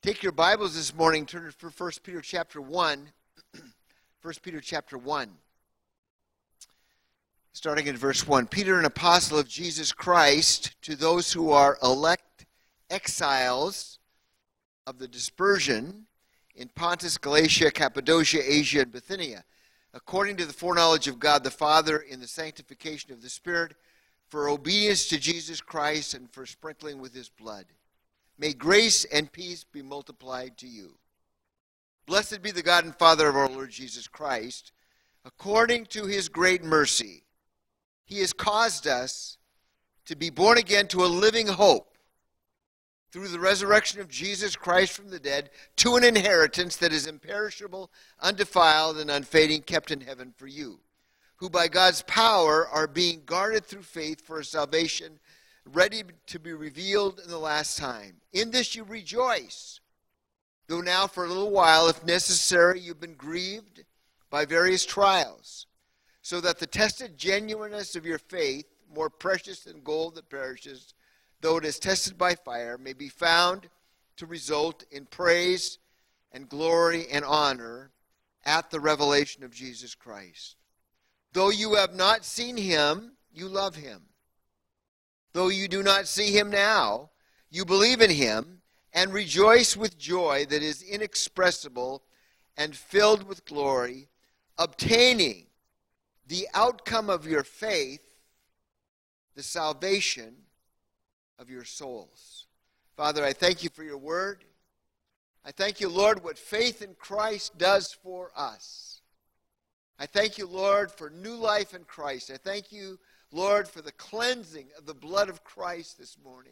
Take your Bibles this morning, turn to 1 Peter chapter 1. 1 Peter chapter 1. Starting in verse 1. Peter, an apostle of Jesus Christ, to those who are elect exiles of the dispersion in Pontus, Galatia, Cappadocia, Asia, and Bithynia, according to the foreknowledge of God the Father in the sanctification of the Spirit, for obedience to Jesus Christ and for sprinkling with his blood. May grace and peace be multiplied to you. Blessed be the God and Father of our Lord Jesus Christ. According to his great mercy, he has caused us to be born again to a living hope through the resurrection of Jesus Christ from the dead, to an inheritance that is imperishable, undefiled, and unfading, kept in heaven for you, who by God's power are being guarded through faith for a salvation ready to be revealed in the last time. In this you rejoice, though now for a little while, if necessary, you've been grieved by various trials, so that the tested genuineness of your faith, more precious than gold that perishes, though it is tested by fire, may be found to result in praise and glory and honor at the revelation of Jesus Christ. Though you have not seen him, you love him. Though you do not see him now, you believe in him and rejoice with joy that is inexpressible and filled with glory, obtaining the outcome of your faith, the salvation of your souls. Father, I thank you for your word. I thank you, Lord, what faith in Christ does for us. I thank you, Lord, for new life in Christ. I thank you, Lord, for the cleansing of the blood of Christ this morning.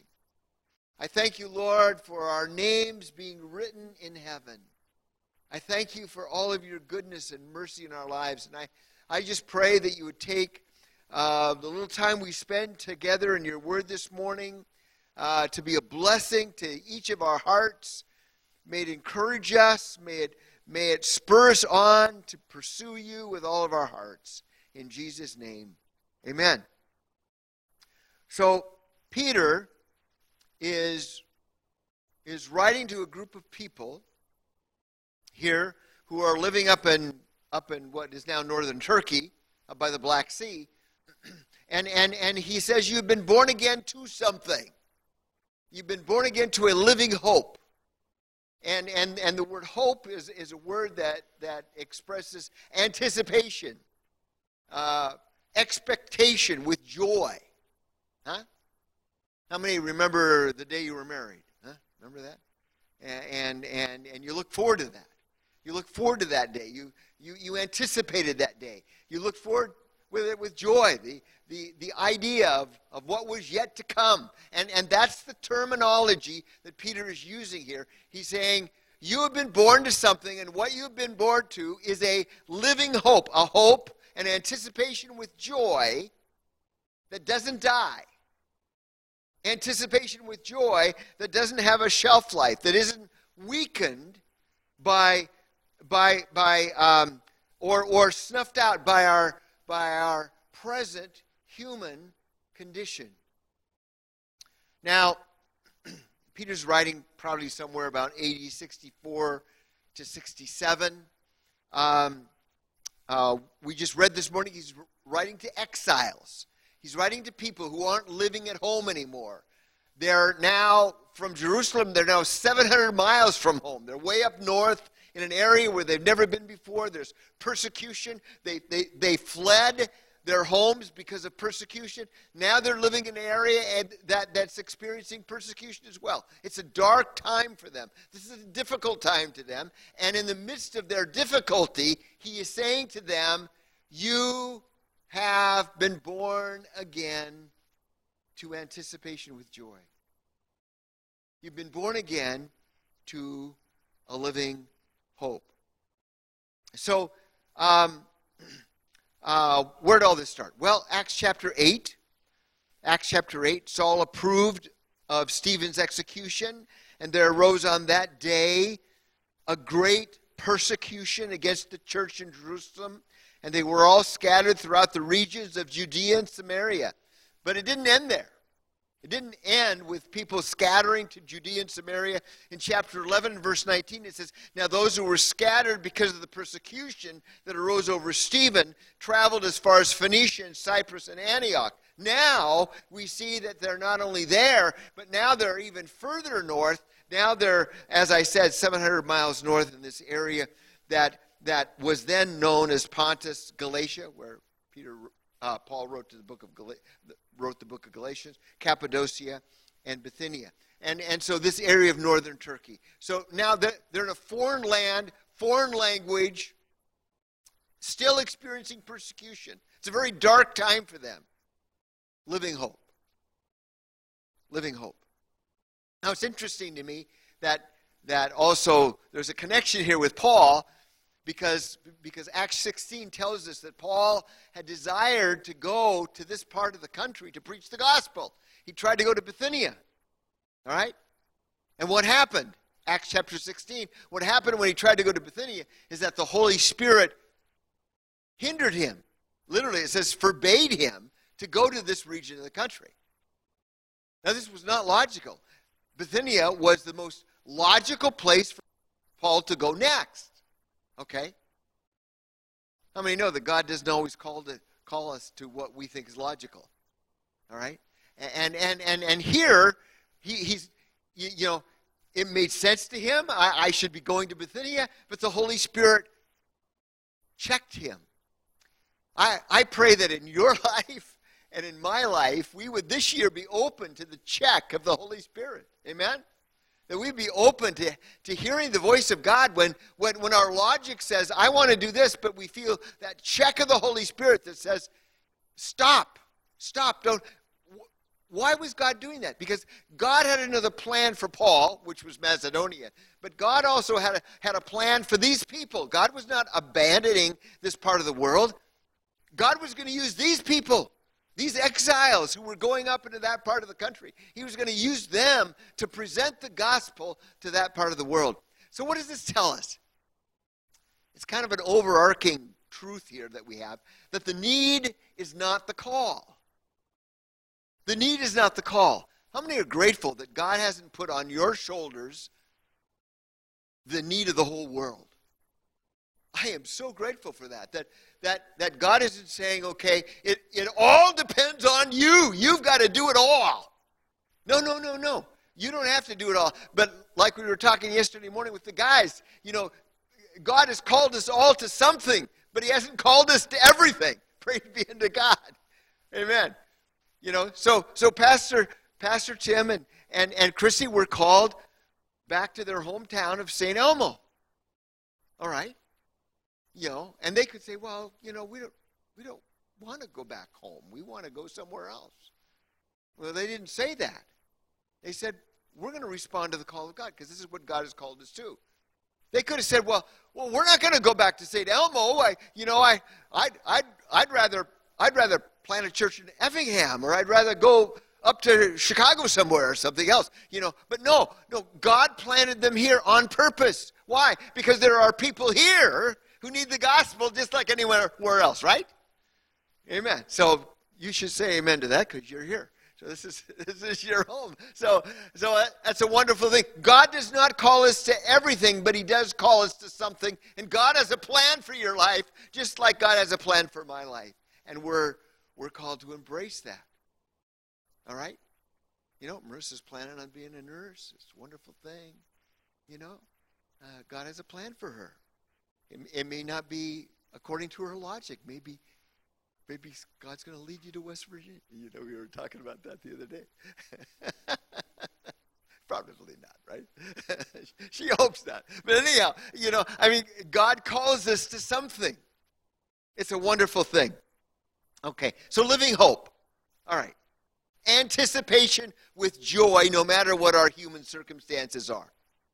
I thank you, Lord, for our names being written in heaven. I thank you for all of your goodness and mercy in our lives. And I just pray that you would take the little time we spend together in your word this morning to be a blessing to each of our hearts. May it encourage us. May it spur us on to pursue you with all of our hearts. In Jesus' name, amen. So Peter is writing to a group of people here who are living up in what is now northern Turkey, up by the Black Sea, and he says you've been born again to something. You've been born again to a living hope. And the word hope is a word that expresses anticipation, expectation with joy. Huh? How many remember the day you were married? Huh? Remember that? And you look forward to that. You look forward to that day. You anticipated that day. You look forward with it with joy. The idea of what was yet to come. And that's the terminology that Peter is using here. He's saying, you have been born to something, and what you've been born to is a living hope, a hope, an anticipation with joy that doesn't die. Anticipation with joy that doesn't have a shelf life, that isn't weakened or snuffed out by our present human condition. Now, Peter's writing probably somewhere about AD 64 to 67. We just read this morning he's writing to exiles. He's writing to people who aren't living at home anymore. They're now, from Jerusalem, they're now 700 miles from home. They're way up north in an area where they've never been before. There's persecution. They fled their homes because of persecution. Now they're living in an area that's experiencing persecution as well. It's a dark time for them. This is a difficult time to them. And in the midst of their difficulty, he is saying to them, you have been born again to anticipation with joy. You've been born again to a living hope. So, where did all this start? Well, Acts chapter 8. Acts chapter 8, Saul approved of Stephen's execution, and there arose on that day a great persecution against the church in Jerusalem, and they were all scattered throughout the regions of Judea and Samaria. But it didn't end there. It didn't end with people scattering to Judea and Samaria. In chapter 11, verse 19, it says, now those who were scattered because of the persecution that arose over Stephen traveled as far as Phoenicia and Cyprus and Antioch. Now we see that they're not only there, but now they're even further north. Now they're, as I said, 700 miles north in this area that was then known as Pontus, Galatia, where Paul wrote the book of Galatians, Cappadocia, and Bithynia. And so this area of northern Turkey. So now they're in a foreign land, foreign language, still experiencing persecution. It's a very dark time for them. Living hope. Living hope. Now it's interesting to me that also there's a connection here with Paul, because Acts 16 tells us that Paul had desired to go to this part of the country to preach the gospel. He tried to go to Bithynia. All right? And what happened? Acts chapter 16. What happened when he tried to go to Bithynia is that the Holy Spirit hindered him. Literally, it says forbade him to go to this region of the country. Now, this was not logical. Bithynia was the most logical place for Paul to go next. Okay? How many know that God doesn't always call us to what we think is logical? All right? And here, he's, you know, it made sense to him. I should be going to Bithynia, but the Holy Spirit checked him. I pray that in your life and in my life, we would this year be open to the check of the Holy Spirit. Amen? That we'd be open to hearing the voice of God when our logic says, I want to do this, but we feel that check of the Holy Spirit that says, stop, don't. Why was God doing that? Because God had another plan for Paul, which was Macedonia. But God also had a plan for these people. God was not abandoning this part of the world. God was going to use these people, these exiles who were going up into that part of the country. He was going to use them to present the gospel to that part of the world. So what does this tell us? It's kind of an overarching truth here that we have, that the need is not the call. The need is not the call. How many are grateful that God hasn't put on your shoulders the need of the whole world? I am so grateful for that God isn't saying, okay, it all depends on you. You've got to do it all. No. You don't have to do it all. But like we were talking yesterday morning with the guys, you know, God has called us all to something, but he hasn't called us to everything. Praise be unto God. Amen. You know, so Pastor Tim and Chrissy were called back to their hometown of St. Elmo. All right. You know, and they could say, well, you know, we don't want to go back home. We want to go somewhere else. Well, they didn't say that. They said, we're going to respond to the call of God because this is what God has called us to. They could have said, well, we're not going to go back to St. Elmo. I'd rather plant a church in Effingham, or I'd rather go up to Chicago somewhere or something else, you know. But no, God planted them here on purpose. Why? Because there are people here who need the gospel just like anywhere else, right? Amen. So you should say amen to that because you're here. So this is your home. So that's a wonderful thing. God does not call us to everything, but he does call us to something. And God has a plan for your life, just like God has a plan for my life. And we're called to embrace that. All right? You know, Marissa's planning on being a nurse. It's a wonderful thing. You know, God has a plan for her. It may not be according to her logic. Maybe God's going to lead you to West Virginia. You know, we were talking about that the other day. Probably not, right? She hopes not. But anyhow, you know, I mean, God calls us to something. It's a wonderful thing. Okay, so living hope. All right. Anticipation with joy no matter what our human circumstances are.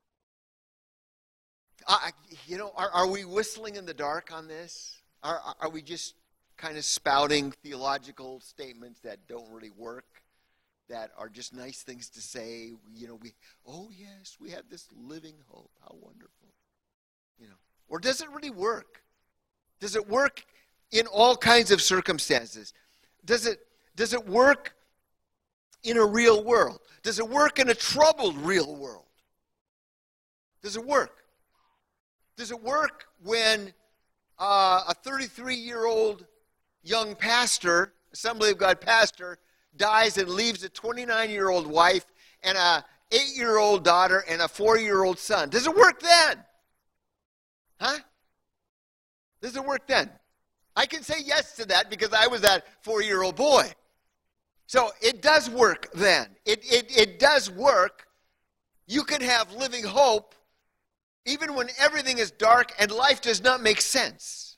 You know, are we whistling in the dark on this? Are we just kind of spouting theological statements that don't really work, that are just nice things to say? You know, yes, we have this living hope. How wonderful. You know, or does it really work? Does it work in all kinds of circumstances? Does it work in a real world? Does it work in a troubled real world? Does it work? Does it work when a 33-year-old young pastor, Assembly of God pastor, dies and leaves a 29-year-old wife and a 8-year-old daughter and a 4-year-old son? Does it work then? Huh? Does it work then? I can say yes to that because I was that 4-year-old boy. So it does work then. It does work. You can have living hope even when everything is dark and life does not make sense.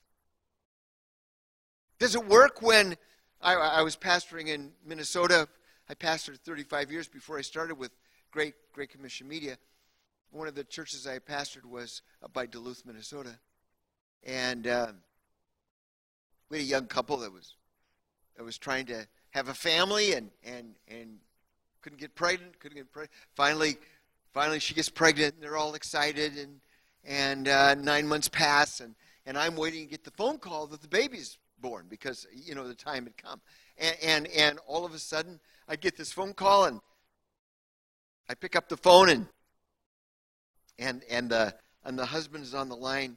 Does it work when I was pastoring in Minnesota? I pastored 35 years before I started with Great Commission Media. One of the churches I pastored was up by Duluth, Minnesota. And we had a young couple that was trying to have a family and couldn't get pregnant. Finally she gets pregnant, and they're all excited, and 9 months pass, and I'm waiting to get the phone call that the baby's born because, the time had come. And all of a sudden, I get this phone call, and I pick up the phone, and the husband is on the line,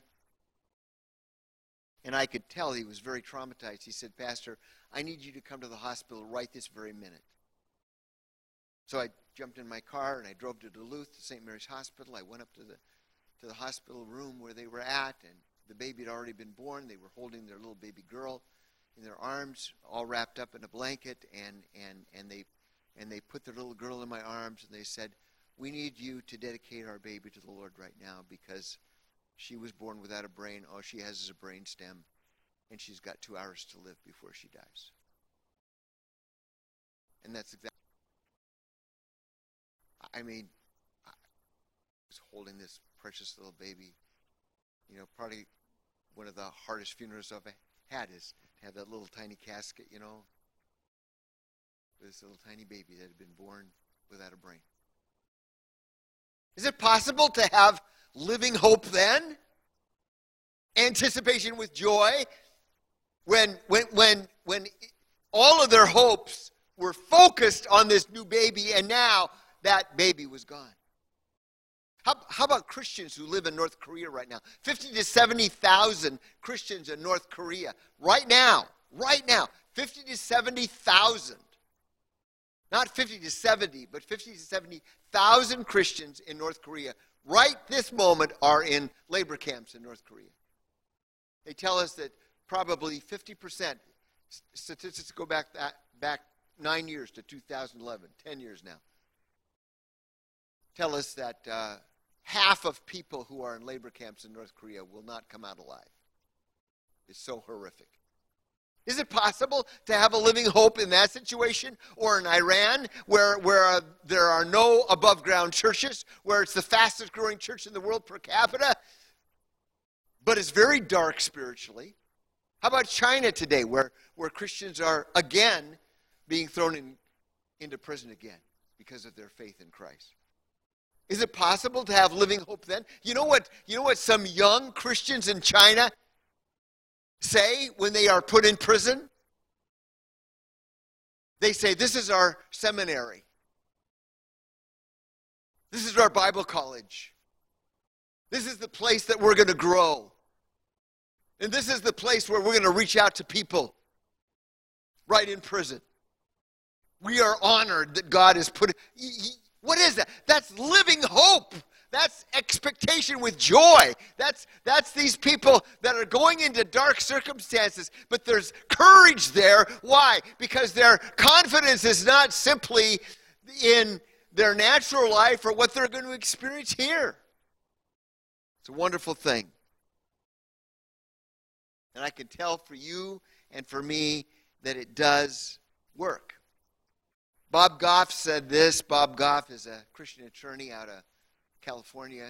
and I could tell he was very traumatized. He said, "Pastor, I need you to come to the hospital right this very minute." So I jumped in my car and I drove to Duluth to St. Mary's Hospital. I went up to the hospital room where they were at, and the baby had already been born. They were holding their little baby girl in their arms, all wrapped up in a blanket, and they put their little girl in my arms, and they said, "We need you to dedicate our baby to the Lord right now because she was born without a brain. All she has is a brain stem, and she's got 2 hours to live before she dies." And that's exactly. I was holding this precious little baby. Probably one of the hardest funerals I've had is to have that little tiny casket, with this little tiny baby that had been born without a brain. Is it possible to have living hope then? Anticipation with joy? When all of their hopes were focused on this new baby, and now that baby was gone. How about Christians who live in North Korea right now? 50 to 70,000 Christians in North Korea right now, 50 to 70,000. Not 50 to 70, but 50 to 70,000 Christians in North Korea right this moment are in labor camps in North Korea. They tell us that probably 50%, statistics go back 9 years to 2011, 10 years now, tell us that half of people who are in labor camps in North Korea will not come out alive. It's so horrific. Is it possible to have a living hope in that situation? Or in Iran, where there are no above-ground churches, where it's the fastest growing church in the world per capita, but it's very dark spiritually? How about China today, where Christians are again being thrown into prison again because of their faith in Christ? Is it possible to have living hope then? You know what some young Christians in China say when they are put in prison? They say, "This is our seminary. This is our Bible college. This is the place that we're going to grow. And this is the place where we're going to reach out to people right in prison. We are honored that God has put it." What is that? That's living hope. That's expectation with joy. That's these people that are going into dark circumstances, but there's courage there. Why? Because their confidence is not simply in their natural life or what they're going to experience here. It's a wonderful thing. And I can tell for you and for me that it does work. Bob Goff said this. Bob Goff is a Christian attorney out of California.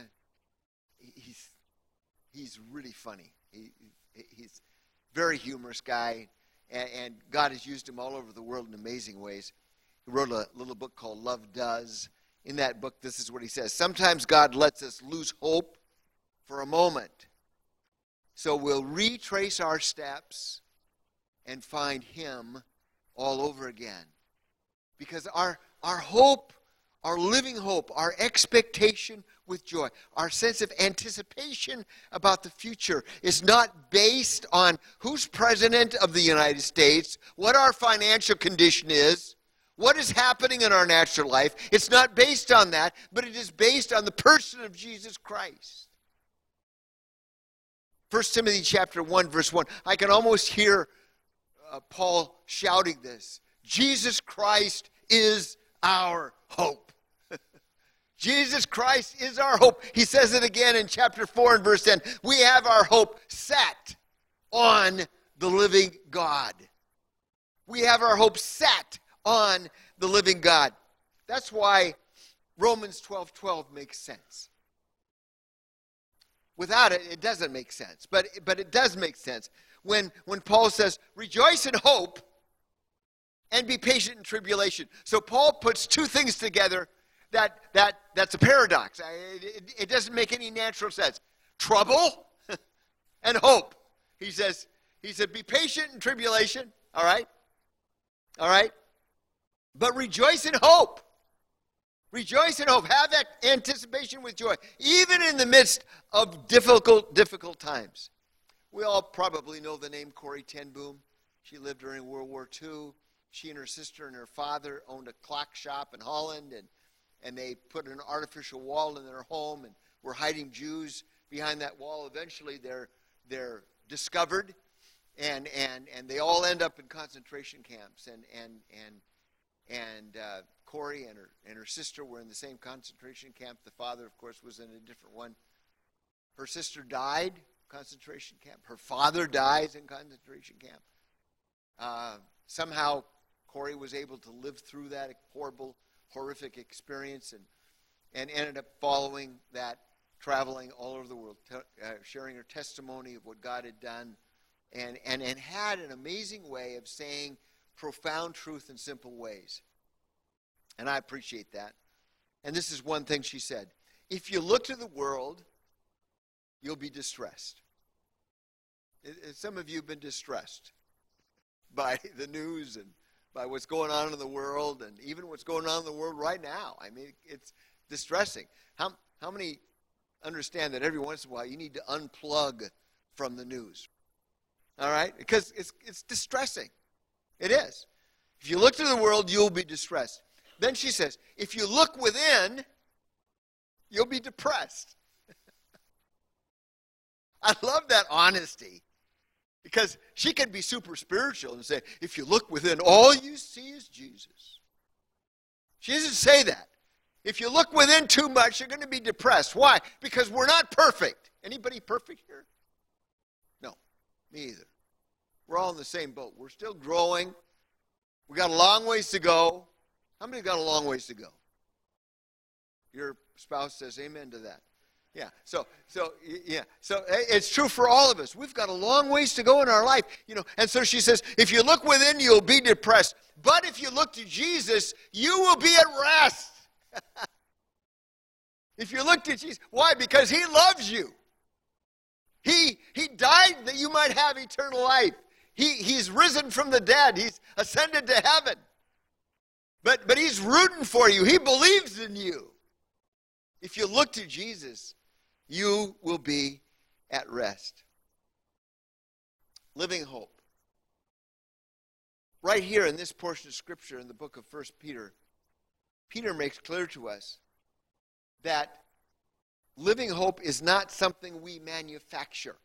He's really funny. He's a very humorous guy, and God has used him all over the world in amazing ways. He wrote a little book called Love Does. In that book, this is what he says. Sometimes God lets us lose hope for a moment, so we'll retrace our steps and find Him all over again. Because our hope, our living hope, our expectation with joy, our sense of anticipation about the future is not based on who's president of the United States, what our financial condition is, what is happening in our natural life. It's not based on that, but it is based on the person of Jesus Christ. 1 Timothy chapter 1, verse 1. I can almost hear Paul shouting this. Jesus Christ is our hope. Jesus Christ is our hope. He says it again in chapter 4 and verse 10. We have our hope set on the living God. We have our hope set on the living God. That's why Romans 12:12 makes sense. Without it, it doesn't make sense. But it does make sense. When Paul says, rejoice in hope and be patient in tribulation. So Paul puts two things together that's a paradox. It doesn't make any natural sense. Trouble and hope. He said, be patient in tribulation, all right? All right? But rejoice in hope. Rejoice in hope. Have that anticipation with joy, even in the midst of difficult times. We all probably know the name Corrie ten Boom. She lived during World War II. She and her sister and her father owned a clock shop in Holland, and they put an artificial wall in their home and were hiding Jews behind that wall. Eventually, they're discovered, and they all end up in concentration camps. And Corrie and her sister were in the same concentration camp. The father, of course, was in a different one. Her sister died in concentration camp. Her father dies in concentration camp. Somehow, Corrie was able to live through that horrific experience and ended up following that, traveling all over the world, sharing her testimony of what God had done, and had an amazing way of saying profound truth in simple ways. And I appreciate that. And this is one thing she said. If you look to the world, you'll be distressed. Some of you have been distressed by the news and by what's going on in the world, and even what's going on in the world right now. I mean, it's distressing. How many understand that every once in a while you need to unplug from the news? All right? Because it's distressing. It is. If you look to the world, you'll be distressed. Then she says, if you look within, you'll be depressed. I love that honesty. Because she could be super spiritual and say, if you look within, all you see is Jesus. She doesn't say that. If you look within too much, you're going to be depressed. Why? Because we're not perfect. Anybody perfect here? No, me either. We're all in the same boat. We're still growing. We got a long ways to go. How many got a long ways to go? Your spouse says amen to that. Yeah, so it's true for all of us. We've got a long ways to go in our life, And so she says, if you look within, you'll be depressed. But if you look to Jesus, you will be at rest. If you look to Jesus, why? Because he loves you. He died that you might have eternal life. He's risen from the dead. He's ascended to heaven. But he's rooting for you. He believes in you. If you look to Jesus, you will be at rest. Living hope. Right here in this portion of Scripture in the book of 1 Peter, Peter makes clear to us that living hope is not something we manufacture.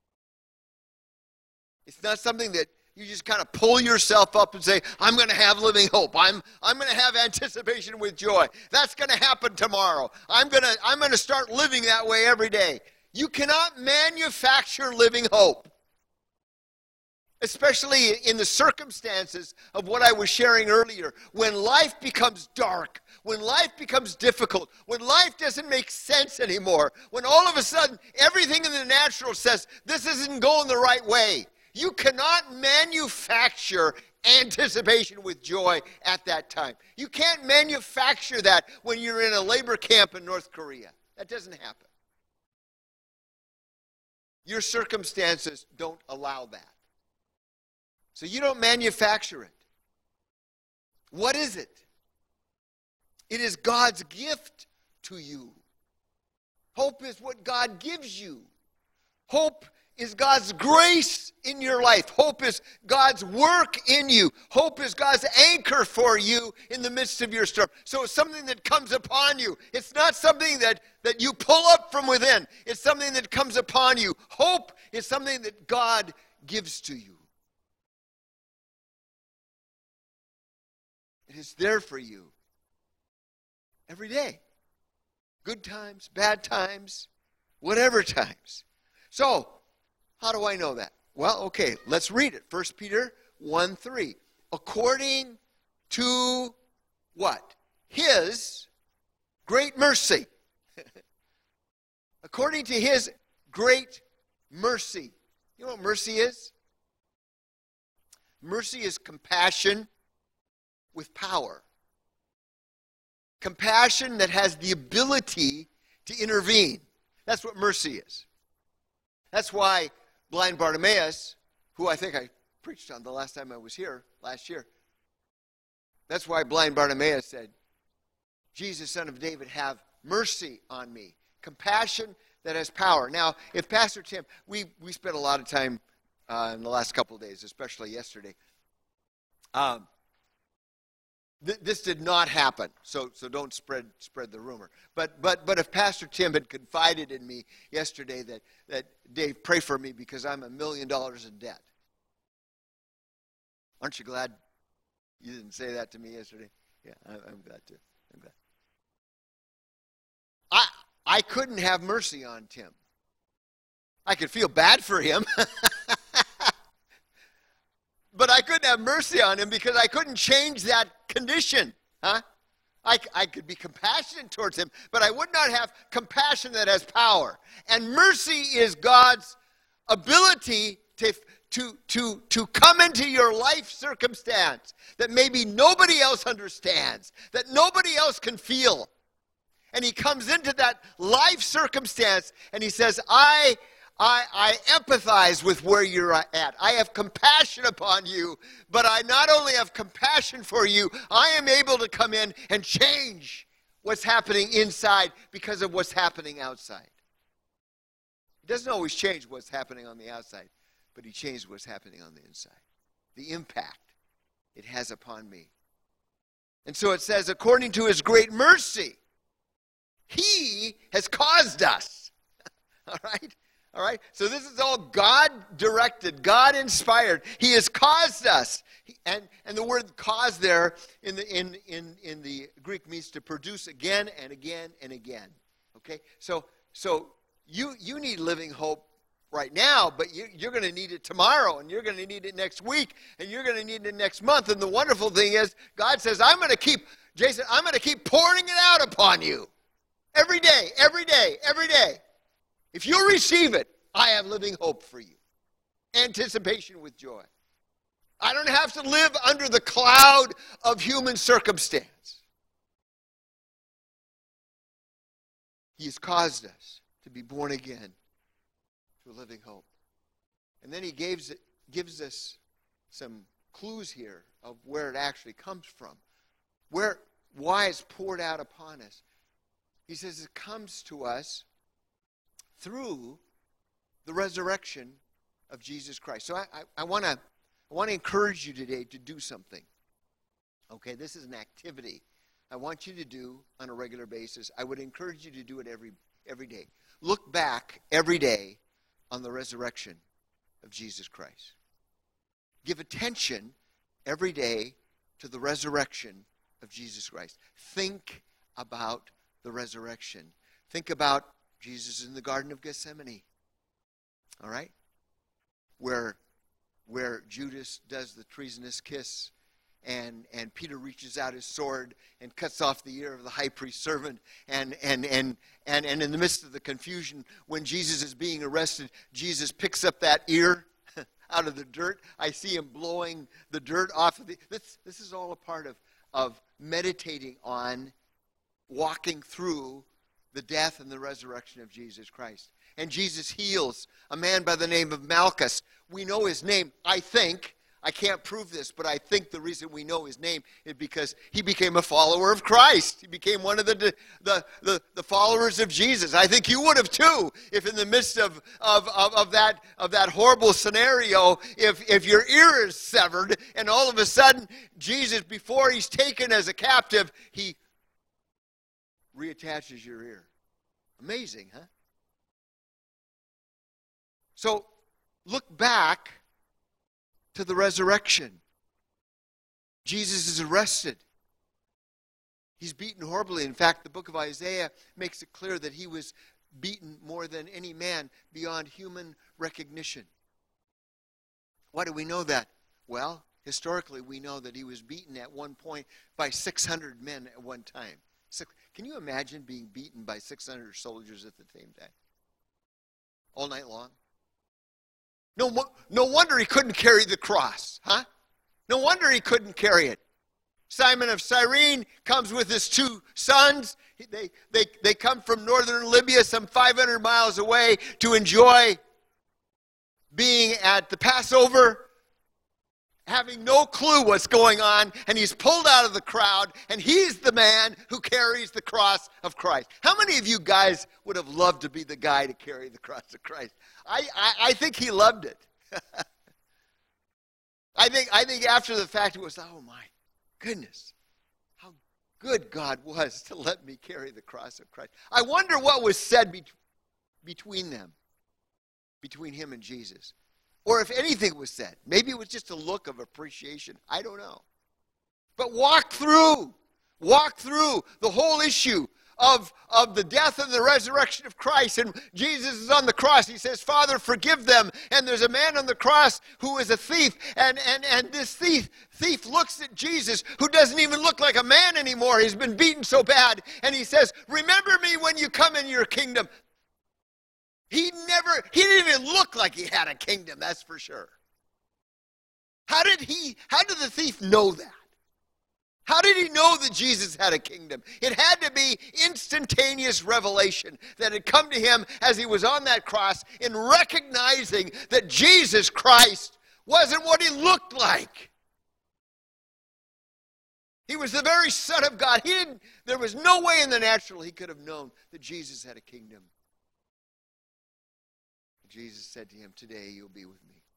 It's not something that you just kind of pull yourself up and say, I'm going to have living hope. I'm going to have anticipation with joy. That's going to happen tomorrow. I'm going to start living that way every day. You cannot manufacture living hope. Especially in the circumstances of what I was sharing earlier. When life becomes dark, when life becomes difficult, when life doesn't make sense anymore, when all of a sudden everything in the natural says, this isn't going the right way. You cannot manufacture anticipation with joy at that time. You can't manufacture that when you're in a labor camp in North Korea. That doesn't happen. Your circumstances don't allow that. So you don't manufacture it. What is it? It is God's gift to you. Hope is what God gives you. Hope is God's grace in your life. Hope is God's work in you. Hope is God's anchor for you in the midst of your storm. So it's something that comes upon you. It's not something that you pull up from within. It's something that comes upon you. Hope is something that God gives to you. It is there for you every day. Good times, bad times, whatever times. So, how do I know that? Well, okay, let's read it. 1 Peter 1:3. According to what? His great mercy. According to his great mercy. You know what mercy is? Mercy is compassion with power. Compassion that has the ability to intervene. That's what mercy is. That's why blind Bartimaeus, who I think I preached on the last time I was here, last year, that's why blind Bartimaeus said, Jesus, Son of David, have mercy on me. Compassion that has power. Now, if Pastor Tim, we spent a lot of time in the last couple of days, especially yesterday. This did not happen, so don't spread the rumor. But if Pastor Tim had confided in me yesterday that Dave, pray for me because I'm $1 million in debt. Aren't you glad you didn't say that to me yesterday? Yeah, I'm glad too. I'm glad. I couldn't have mercy on Tim. I could feel bad for him. But I couldn't have mercy on him because I couldn't change that condition. Huh? I could be compassionate towards him, but I would not have compassion that has power. And mercy is God's ability to come into your life circumstance that maybe nobody else understands, that nobody else can feel. And he comes into that life circumstance and he says, I empathize with where you're at. I have compassion upon you, but I not only have compassion for you, I am able to come in and change what's happening inside because of what's happening outside. He doesn't always change what's happening on the outside, but he changed what's happening on the inside. The impact it has upon me. And so it says, according to his great mercy, he has caused us. All right? All right? So this is all God-directed, God-inspired. He has caused us. And the word cause there in the Greek means to produce again and again and again. Okay? So you need living hope right now, but you're going to need it tomorrow, and you're going to need it next week, and you're going to need it next month. And the wonderful thing is, God says, I'm going to keep pouring it out upon you. Every day, every day, every day. If you receive it, I have living hope for you. Anticipation with joy. I don't have to live under the cloud of human circumstance. He has caused us to be born again to a living hope. And then he gives us some clues here of where it actually comes from. Why it's poured out upon us. He says it comes to us through the resurrection of Jesus Christ. So I want to encourage you today to do something. Okay, this is an activity I want you to do on a regular basis. I would encourage you to do it every day. Look back every day on the resurrection of Jesus Christ. Give attention every day to the resurrection of Jesus Christ. Think about the resurrection. Think about Jesus in the Garden of Gethsemane. All right? Where Judas does the treasonous kiss and Peter reaches out his sword and cuts off the ear of the high priest's servant and in the midst of the confusion when Jesus is being arrested, Jesus picks up that ear out of the dirt. I see him blowing the dirt off of this is all a part of meditating on walking through the death and the resurrection of Jesus Christ. And Jesus heals a man by the name of Malchus. We know his name, I think. I can't prove this, but I think the reason we know his name is because he became a follower of Christ. He became one of the followers of Jesus. I think you would have too, if in the midst of that horrible scenario, if your ear is severed and all of a sudden Jesus, before he's taken as a captive, he reattaches your ear. Amazing, huh? So look back to the resurrection. Jesus is arrested. He's beaten horribly. In fact, the book of Isaiah makes it clear that he was beaten more than any man beyond human recognition. Why do we know that? Well, historically, we know that he was beaten at one point by 600 men at one time. Can you imagine being beaten by 600 soldiers at the same time? All night long? No wonder he couldn't carry the cross, huh? No wonder he couldn't carry it. Simon of Cyrene comes with his two sons. They come from northern Libya, some 500 miles away, to enjoy being at the Passover, having no clue what's going on, and he's pulled out of the crowd, and he's the man who carries the cross of Christ. How many of you guys would have loved to be the guy to carry the cross of Christ? I think he loved it. I think after the fact it was, oh my goodness, how good God was to let me carry the cross of Christ. I wonder what was said between them, between him and Jesus. Or if anything was said. Maybe it was just a look of appreciation. I don't know. But walk through the whole issue of the death and the resurrection of Christ. And Jesus is on the cross. He says, Father, forgive them. And there's a man on the cross who is a thief. And this thief looks at Jesus, who doesn't even look like a man anymore. He's been beaten so bad. And he says, remember me when you come in your kingdom. He didn't even look like he had a kingdom, that's for sure. How did the thief know that? How did he know that Jesus had a kingdom? It had to be instantaneous revelation that had come to him as he was on that cross, in recognizing that Jesus Christ wasn't what he looked like. He was the very Son of God. There was no way in the natural he could have known that Jesus had a kingdom. Jesus said to him, today you'll be with me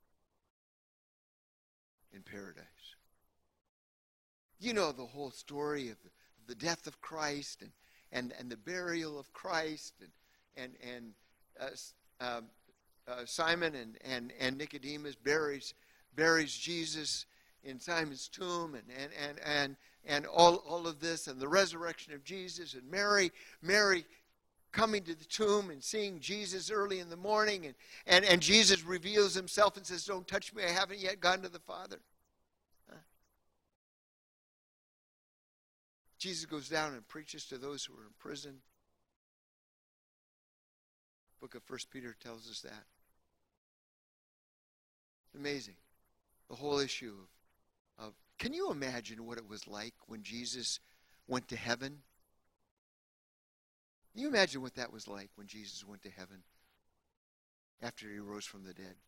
in paradise. You know the whole story of the death of Christ and the burial of Christ and Simon and Nicodemus buries Jesus in Simon's tomb and all of this, and the resurrection of Jesus, and Mary coming to the tomb and seeing Jesus early in the morning, and Jesus reveals himself and says, don't touch me, I haven't yet gone to the Father. Huh? Jesus goes down and preaches to those who are in prison. The book of 1 Peter tells us that. Amazing. The whole issue of can you imagine what it was like when Jesus went to heaven? Can you imagine what that was like when Jesus went to heaven after he rose from the dead?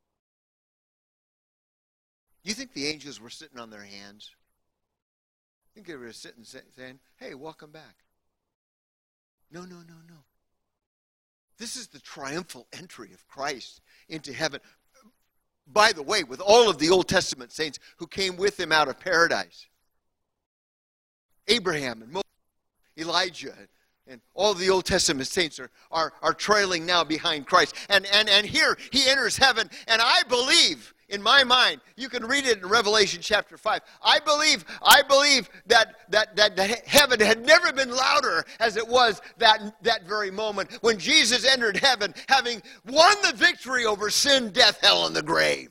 Do you think the angels were sitting on their hands? I think they were sitting saying, hey, welcome back. No. This is the triumphal entry of Christ into heaven. By the way, with all of the Old Testament saints who came with him out of paradise. Abraham and Moses, Elijah, and all the Old Testament saints are trailing now behind Christ. And here he enters heaven, and I believe, in my mind, you can read it in Revelation chapter 5, I believe that heaven had never been louder as it was that very moment when Jesus entered heaven, having won the victory over sin, death, hell, and the grave.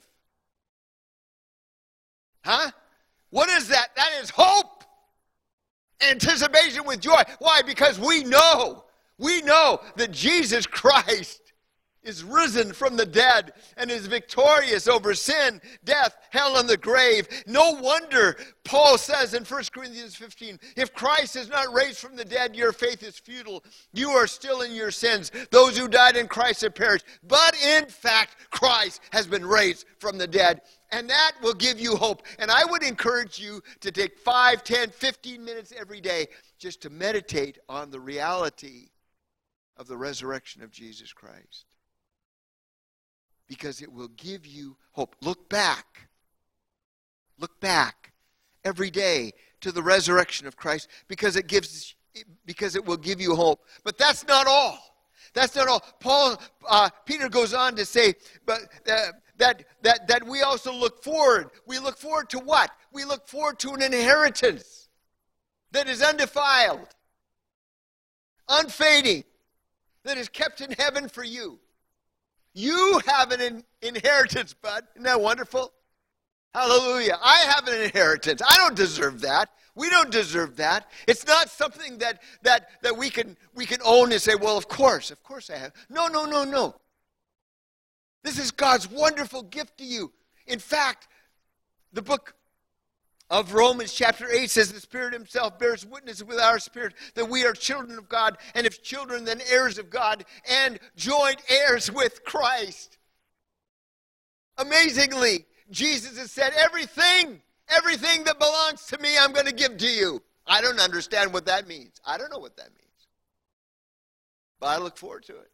Huh? What is that? That is hope. Anticipation with joy. Why? Because we know that Jesus Christ is risen from the dead and is victorious over sin, death, hell, and the grave. No wonder Paul says in 1 Corinthians 15, if Christ is not raised from the dead, your faith is futile. You are still in your sins. Those who died in Christ have perished. But in fact, Christ has been raised from the dead. And that will give you hope. And I would encourage you to take 5, 10, 15 minutes every day just to meditate on the reality of the resurrection of Jesus Christ. Because it will give you hope. Look back. Look back every day to the resurrection of Christ because it will give you hope. But that's not all. That's not all. Peter goes on to say, but that we also look forward. We look forward to what? We look forward to an inheritance that is undefiled, unfading, that is kept in heaven for you. You have an inheritance, bud. Isn't that wonderful? Hallelujah. I have an inheritance. I don't deserve that. We don't deserve that. It's not something that we can own and say, well, of course I have. No. This is God's wonderful gift to you. In fact, the book of Romans chapter 8 says the Spirit himself bears witness with our spirit that we are children of God, and if children, then heirs of God, and joint heirs with Christ. Amazingly, Jesus has said, everything that belongs to me, I'm going to give to you. I don't understand what that means. I don't know what that means. But I look forward to it.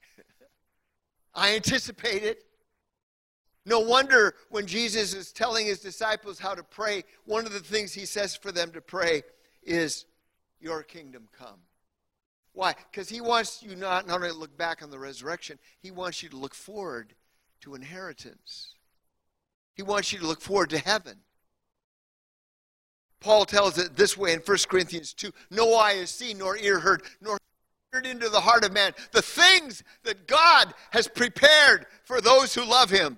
I anticipate it. No wonder when Jesus is telling his disciples how to pray, one of the things he says for them to pray is, your kingdom come. Why? Because he wants you not only to look back on the resurrection, he wants you to look forward to inheritance. He wants you to look forward to heaven. Paul tells it this way in 1 Corinthians 2, no eye has seen, nor ear heard, nor entered into the heart of man the things that God has prepared for those who love him.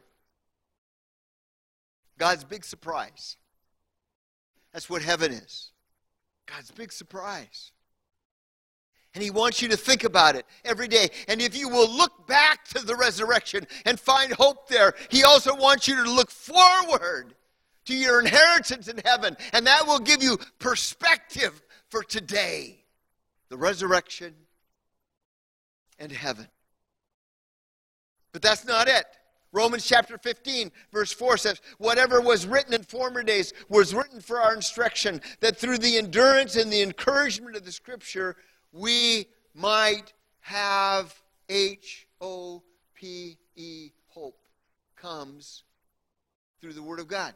God's big surprise. That's what heaven is. God's big surprise. And he wants you to think about it every day. And if you will look back to the resurrection and find hope there, he also wants you to look forward to your inheritance in heaven. And that will give you perspective for today. The resurrection and heaven. But that's not it. Romans chapter 15, verse 4 says, whatever was written in former days was written for our instruction, that through the endurance and the encouragement of the Scripture, we might have H-O-P-E, hope, comes through the Word of God.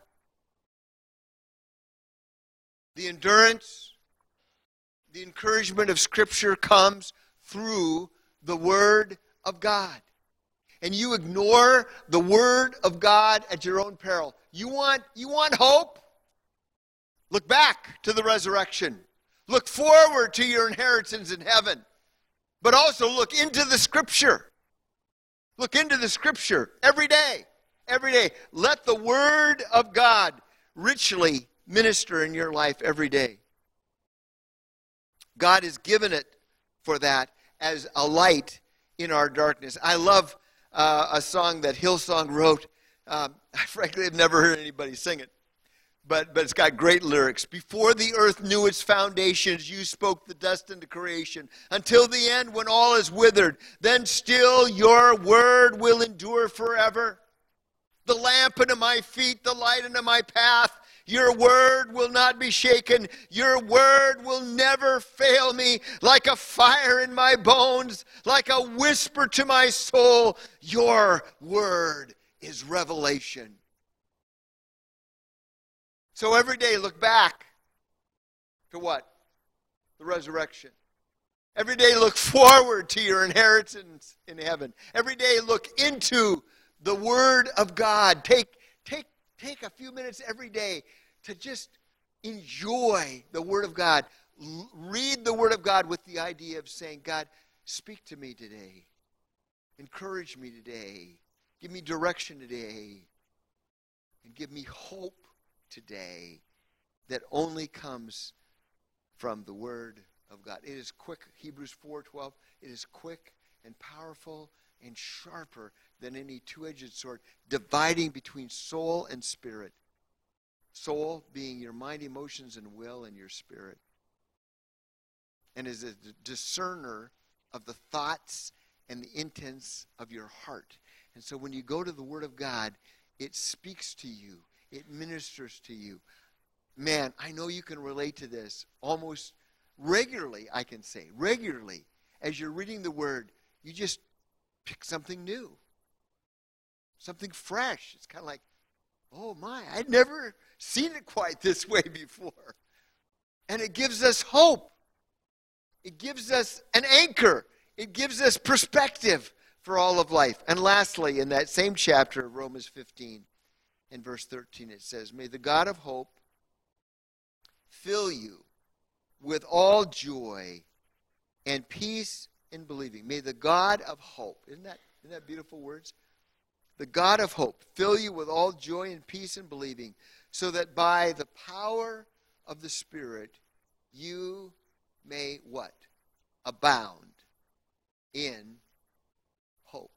The endurance, the encouragement of Scripture comes through the Word of God. And you ignore the Word of God at your own peril. You want hope? Look back to the resurrection. Look forward to your inheritance in heaven. But also look into the Scripture. Look into the Scripture every day. Every day. Let the Word of God richly minister in your life every day. God has given it for that as a light in our darkness. I love a song that Hillsong wrote. I frankly have never heard anybody sing it. But it's got great lyrics. Before the earth knew its foundations, you spoke the dust into creation. Until the end when all is withered, then still your word will endure forever. The lamp unto my feet, the light unto my path. Your word will not be shaken. Your word will never fail me. Like a fire in my bones, like a whisper to my soul. Your word is revelation. So every day look back to what? The resurrection. Every day look forward to your inheritance in heaven. Every day look into the Word of God. Take a few minutes every day to just enjoy the Word of God. Read the Word of God with the idea of saying, God, speak to me today. Encourage me today. Give me direction today. And give me hope today that only comes from the Word of God. It is quick, Hebrews 4:12, it is quick and powerful and sharper than any two-edged sword, dividing between soul and spirit. Soul being your mind, emotions, and will, and your spirit. And is a discerner of the thoughts and the intents of your heart. And so when you go to the Word of God, it speaks to you. It ministers to you. Man, I know you can relate to this almost regularly, I can say. Regularly. As you're reading the Word, you just pick something new. Something fresh. It's kind of like, oh my, I'd never seen it quite this way before. And it gives us hope. It gives us an anchor. It gives us perspective for all of life. And lastly, in that same chapter of Romans 15, in verse 13, it says, may the God of hope fill you with all joy and peace in believing. May the God of hope, isn't that beautiful words? The God of hope fill you with all joy and peace in believing, so that by the power of the Spirit you may what? Abound in hope.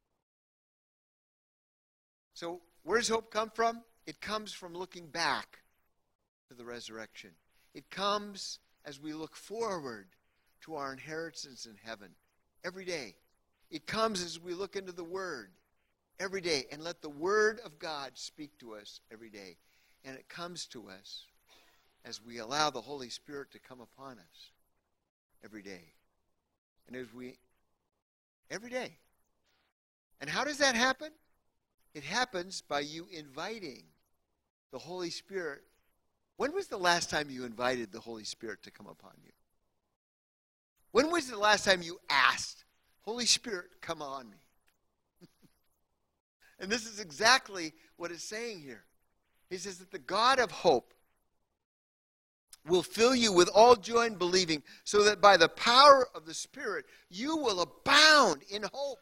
So where does hope come from? It comes from looking back to the resurrection. It comes as we look forward to our inheritance in heaven every day. It comes as we look into the Word every day and let the Word of God speak to us every day. And it comes to us as we allow the Holy Spirit to come upon us every day. And every day. And how does that happen? It happens by you inviting the Holy Spirit. When was the last time you invited the Holy Spirit to come upon you? When was the last time you asked, Holy Spirit, come on me? And this is exactly what it's saying here. He says that the God of hope will fill you with all joy in believing, so that by the power of the Spirit you will abound in hope.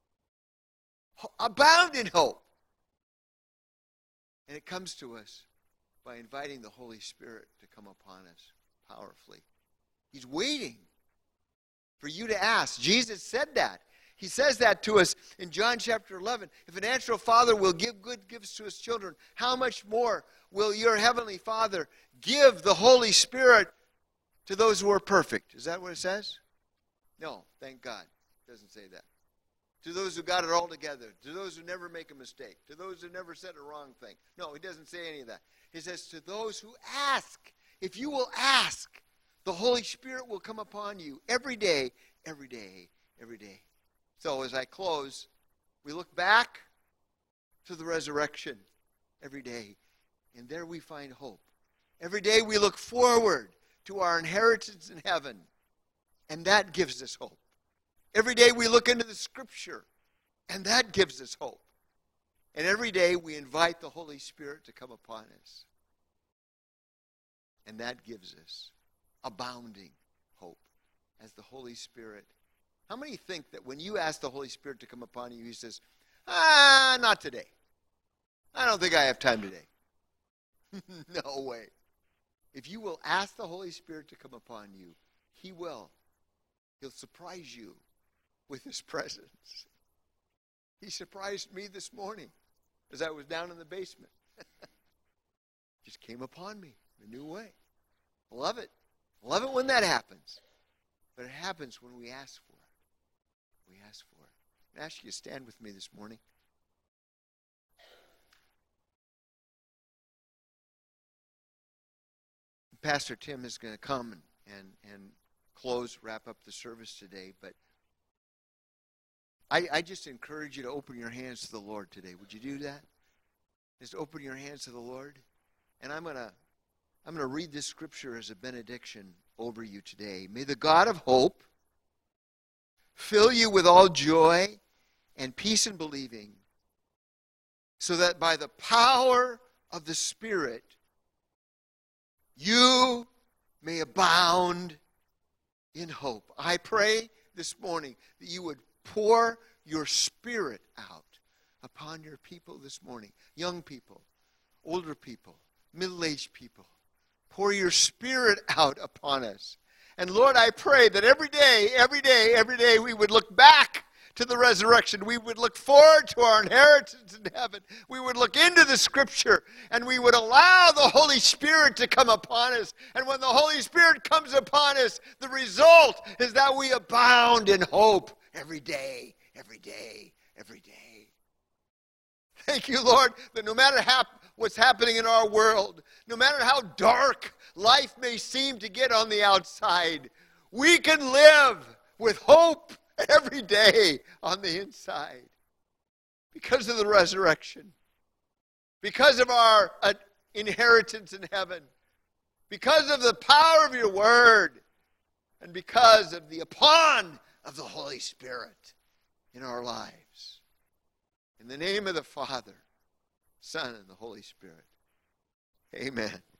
Abound in hope. And it comes to us by inviting the Holy Spirit to come upon us powerfully. He's waiting for you to ask. Jesus said that. He says that to us in John chapter 11. If a natural father will give good gifts to his children, how much more will your heavenly Father give the Holy Spirit to those who are perfect? Is that what it says? No, thank God. It doesn't say that. To those who got it all together. To those who never make a mistake. To those who never said a wrong thing. No, he doesn't say any of that. He says to those who ask. If you will ask, the Holy Spirit will come upon you every day, every day, every day. So as I close, we look back to the resurrection every day, and there we find hope. Every day we look forward to our inheritance in heaven, and that gives us hope. Every day we look into the Scripture, and that gives us hope. And every day we invite the Holy Spirit to come upon us, and that gives us abounding hope as the Holy Spirit. How many think that when you ask the Holy Spirit to come upon you, he says, not today. I don't think I have time today. No way. If you will ask the Holy Spirit to come upon you, he will. He'll surprise you with his presence. He surprised me this morning as I was down in the basement. Just came upon me in a new way. Love it. Love it when that happens. But it happens when we ask for it. We ask for it. I ask you to stand with me this morning. Pastor Tim is going to come and close, wrap up the service today, but I just encourage you to open your hands to the Lord today. Would you do that? Just open your hands to the Lord. And I'm going to read this scripture as a benediction over you today. May the God of hope fill you with all joy and peace in believing, so that by the power of the Spirit you may abound in hope. I pray this morning that you would pour your Spirit out upon your people this morning. Young people, older people, middle-aged people. Pour your Spirit out upon us. And Lord, I pray that every day, we would look back to the resurrection. We would look forward to our inheritance in heaven. We would look into the Scripture, and we would allow the Holy Spirit to come upon us. And when the Holy Spirit comes upon us, the result is that we abound in hope every day, every day, every day. Thank you, Lord, that no matter what's happening in our world, no matter how dark life may seem to get on the outside, we can live with hope every day on the inside because of the resurrection, because of our inheritance in heaven, because of the power of your word, and because of the upon of the Holy Spirit in our lives. In the name of the Father, Son, and the Holy Spirit. Amen.